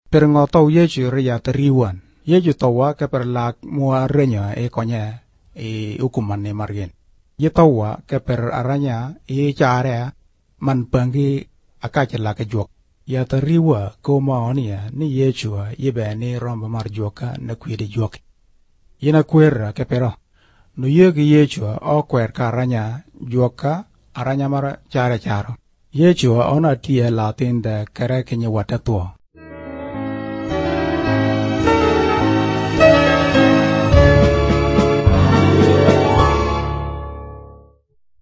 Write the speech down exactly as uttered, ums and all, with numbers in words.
per ngotau Yesu ria teriwan. Yesu tawa ke per lak mua renya e konya e ukuman ne margen. Ye tawa ke per aranya e care man bangi akacela ke jok. Ya teriwa ko maonia ni Yesu ye be ne romba mar joka na kwede jok. Ye na kwera ke pero. No ye ke Yesu o kwer ka aranya joka aranya mar care charo. Yesu ona tie la tenda kere kenye watatua.